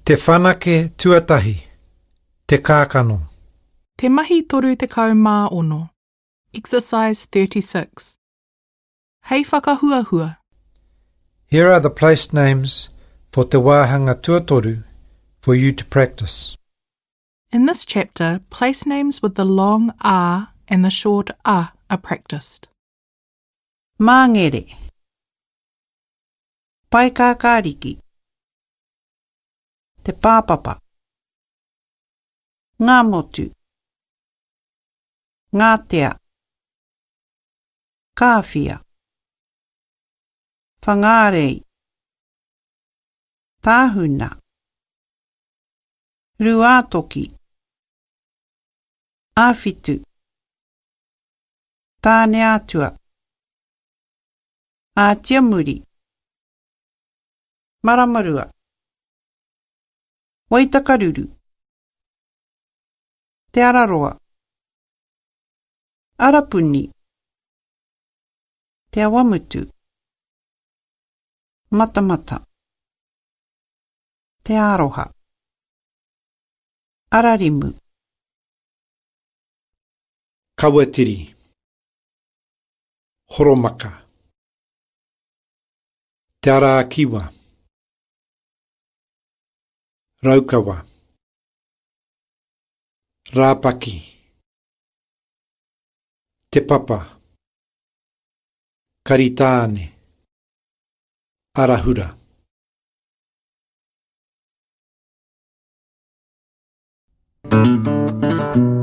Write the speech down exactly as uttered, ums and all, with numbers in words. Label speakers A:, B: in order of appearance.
A: Te whanake tuatahi. Te kākano.
B: Te mahi toru te kaumā ono. Exercise thirty-six. Hei whakahuahua.
A: Here are the place names for te wāhanga tuatoru for you to practice.
B: In this chapter, place names with the long a and the short a are practiced.
C: Māngere. Paikākāriki. Te pāpapa. Ngā motu. Ngātea. Kāwhia. Whangārei. Tāhuna. Ruātoki. Āwhitu. Tāne atua. Ātiamuri. Maramarua. Waitakaruru. Te araroa. Arapuni. Te awamutu. Matamata. Te aroha. Ararimu.
A: Kawatiri. Horomaka. Te Araakiwa. Raukawa. Rāpaki. Te papa. Karitāne. Arahura.
D: Thank you.